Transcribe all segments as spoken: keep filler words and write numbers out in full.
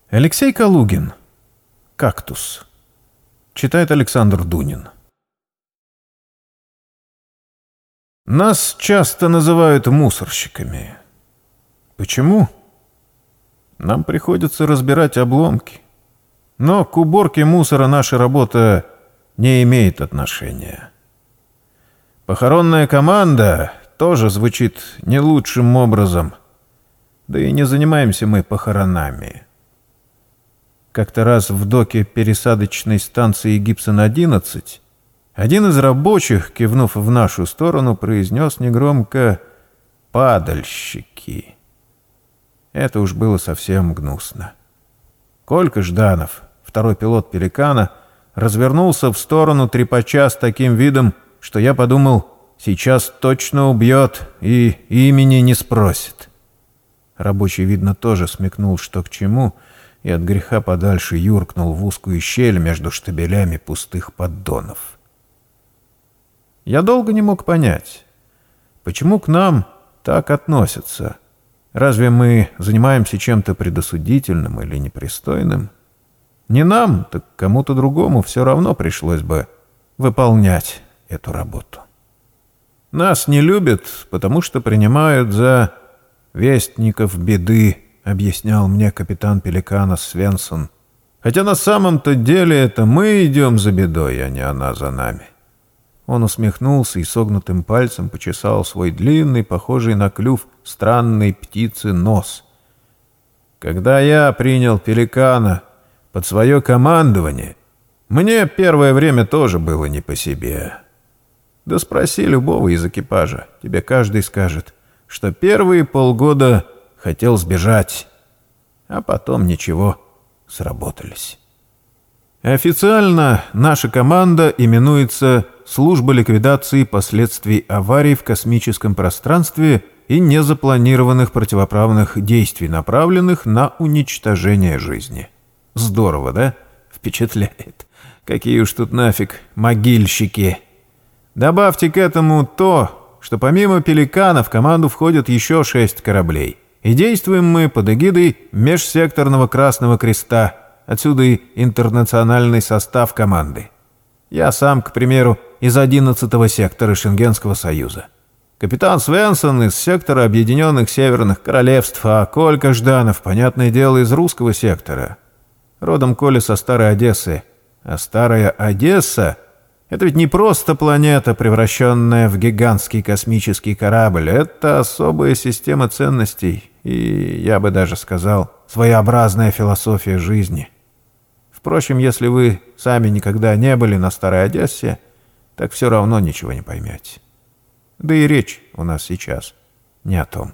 Алексей Калугин. «Кактус». Читает Александр Дунин. Нас часто называют мусорщиками. Почему? Нам приходится разбирать обломки. Но к уборке мусора наша работа не имеет отношения. Похоронная команда тоже звучит не лучшим образом. Да и не занимаемся мы похоронами. Как-то раз в доке пересадочной станции Гибсон одиннадцать один из рабочих, кивнув в нашу сторону, произнес негромко «падальщики». Это уж было совсем гнусно. Колька Жданов, второй пилот «Пеликана», развернулся в сторону трепача с таким видом, что я подумал, сейчас точно убьет и имени не спросит. Рабочий, видно, тоже смекнул, что к чему, и от греха подальше юркнул в узкую щель между штабелями пустых поддонов. Я долго не мог понять, почему к нам так относятся. Разве мы занимаемся чем-то предосудительным или непристойным? Не нам, так кому-то другому все равно пришлось бы выполнять эту работу. Нас не любят, потому что принимают за вестников беды, объяснял мне капитан Пеликана Свенсон. Хотя на самом-то деле это мы идем за бедой, а не она за нами. Он усмехнулся и согнутым пальцем почесал свой длинный, похожий на клюв странной птицы, нос. Когда я принял Пеликана под свое командование, мне первое время тоже было не по себе. Да спроси любого из экипажа, тебе каждый скажет, что первые полгода хотел сбежать, а потом ничего, сработались. Официально наша команда именуется «Служба ликвидации последствий аварий в космическом пространстве и незапланированных противоправных действий, направленных на уничтожение жизни». Здорово, да? Впечатляет. Какие уж тут нафиг могильщики. Добавьте к этому то, что помимо «Пеликана» в команду входят еще шесть кораблей. И действуем мы под эгидой межсекторного Красного Креста. Отсюда и интернациональный состав команды. Я сам, к примеру, из одиннадцатого сектора Шенгенского союза. Капитан Свенсон из сектора Объединенных Северных Королевств, а Колька Жданов, понятное дело, из русского сектора. Родом Коля со Старой Одессы. А Старая Одесса — это ведь не просто планета, превращенная в гигантский космический корабль. Это особая система ценностей и, я бы даже сказал, своеобразная философия жизни. Впрочем, если вы сами никогда не были на Старой Одессе, так все равно ничего не поймете. Да и речь у нас сейчас не о том.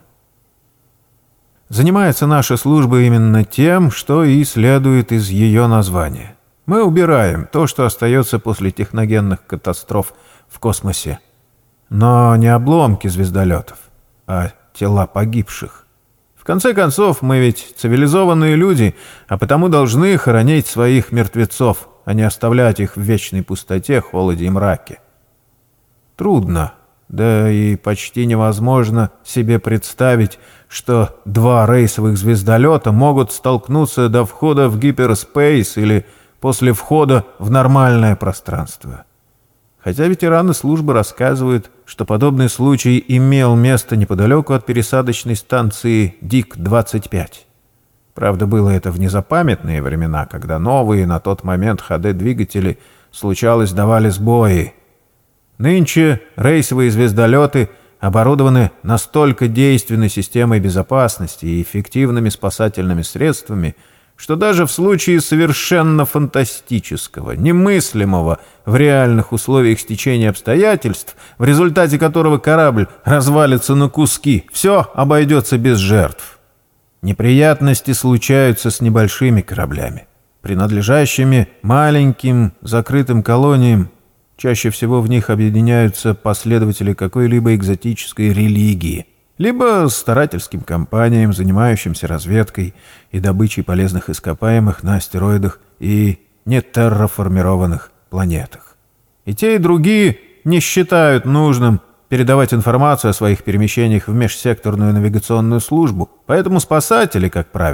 Занимается наша служба именно тем, что и следует из ее названия. Мы убираем то, что остается после техногенных катастроф в космосе. Но не обломки звездолетов, а тела погибших. В конце концов, мы ведь цивилизованные люди, а потому должны хоронить своих мертвецов, а не оставлять их в вечной пустоте, холоде и мраке. Трудно, да и почти невозможно себе представить, что два рейсовых звездолета могут столкнуться до входа в гиперспейс или после входа в нормальное пространство. Хотя ветераны службы рассказывают, что подобный случай имел место неподалеку от пересадочной станции Дик двадцать пять. Правда, было это в незапамятные времена, когда новые на тот момент ха-дэ-двигатели, случалось, давали сбои. Нынче рейсовые звездолеты оборудованы настолько действенной системой безопасности и эффективными спасательными средствами, что даже в случае совершенно фантастического, немыслимого в реальных условиях стечения обстоятельств, в результате которого корабль развалится на куски, все обойдется без жертв. Неприятности случаются с небольшими кораблями, принадлежащими маленьким закрытым колониям. Чаще всего в них объединяются последователи какой-либо экзотической религии, либо старательским компаниям, занимающимся разведкой и добычей полезных ископаемых на астероидах и нетерраформированных планетах. И те, и другие не считают нужным передавать информацию о своих перемещениях в межсекторную навигационную службу, поэтому спасатели, как правило,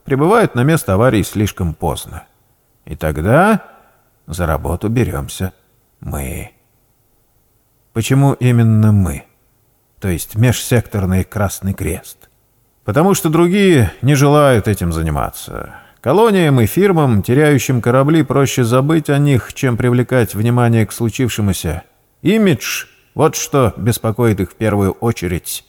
прибывают на место аварии слишком поздно. И тогда за работу беремся мы. Почему именно мы? То есть межсекторный Красный Крест. Потому что другие не желают этим заниматься. Колониям и фирмам, теряющим корабли, проще забыть о них, чем привлекать внимание к случившемуся. Имидж — вот что беспокоит их в первую очередь.